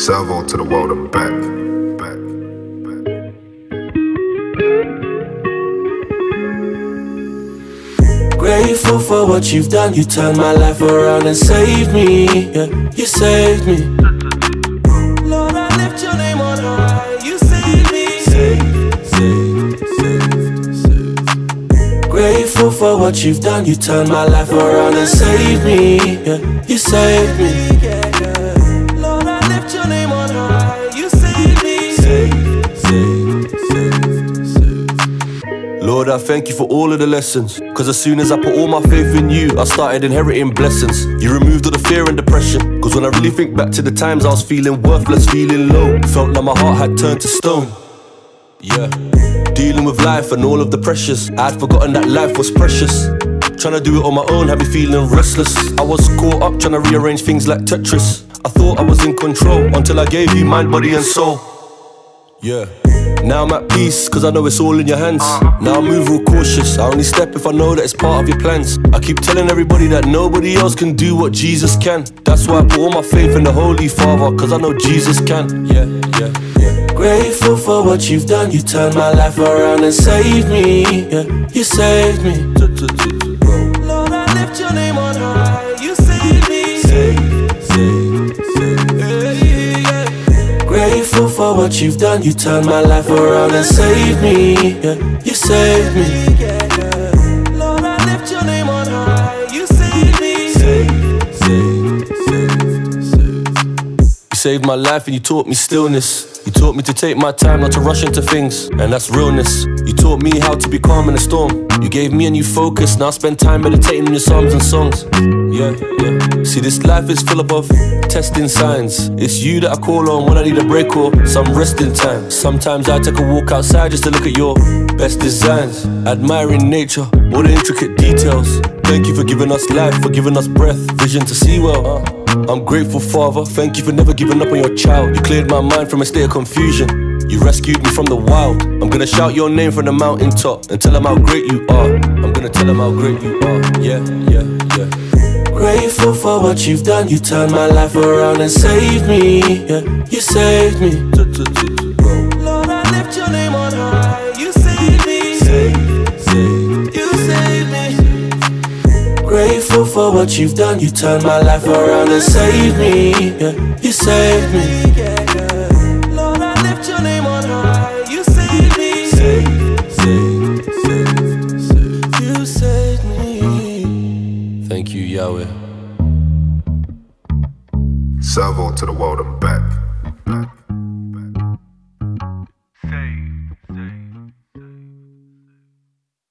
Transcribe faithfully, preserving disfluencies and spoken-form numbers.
Salvo to the world and back, back, back. Grateful for what you've done. You turned my life around and saved me. Yeah, you saved me. Lord, I lift your name on high. You saved me. Saved, saved, saved, saved. Grateful for what you've done. You turned my life around and saved me. Yeah, you saved me. Lord, I lift your name on high. You saved me. Saved, saved, saved, saved. Lord, I thank you for all of the lessons, cause as soon as I put all my faith in you, I started inheriting blessings. You removed all the fear and depression, cause when I really think back to the times I was feeling worthless, feeling low, felt like my heart had turned to stone. Yeah, dealing with life and all of the pressures, I'd forgotten that life was precious. Trying to do it on my own had me feeling restless. I was caught up trying to rearrange things like Tetris. I thought I was in control until I gave you mind, body and soul. Yeah, now I'm at peace cause I know it's all in your hands. Now I move real cautious, I only step if I know that it's part of your plans. I keep telling everybody that nobody else can do what Jesus can. That's why I put all my faith in the Holy Father, cause I know Jesus can. Yeah, yeah, yeah. Grateful for what you've done. You turned my life around and saved me. Yeah, you saved me. Lord, I lift your name on high. You saved me. Saved, saved, saved. Yeah, yeah. Grateful for what you've done. You turned my life around and saved me. Yeah, you saved me. Lord, I lift your name on high. You saved me. Saved, saved, saved, saved. You saved my life and you taught me stillness. You taught me to take my time, not to rush into things, and that's realness. You taught me how to be calm in a storm. You gave me a new focus, now I spend time meditating on your psalms and songs. Yeah, yeah. See, this life is full of testing signs. It's you that I call on when I need a break or some resting time. Sometimes I take a walk outside just to look at your best designs, admiring nature, all the intricate details. Thank you for giving us life, for giving us breath, vision to see well. uh. I'm grateful, Father, thank you for never giving up on your child. You cleared my mind from a state of confusion. You rescued me from the wild. I'm gonna shout your name from the mountaintop and tell them how great you are. I'm gonna tell them how great you are. Yeah, yeah, yeah. Grateful for what you've done. You turned my life around and saved me. Yeah, you saved me. Lord, I lift your name on high. You saved me. Saved, saved, you saved me. Grateful for what you've done. You turned my life around and saved me. Yeah, you saved me. Lord, I lift your name on high. You saved me. Saved, saved, saved, saved. You saved me. Thank you, Yahweh. Salvo to the world and back.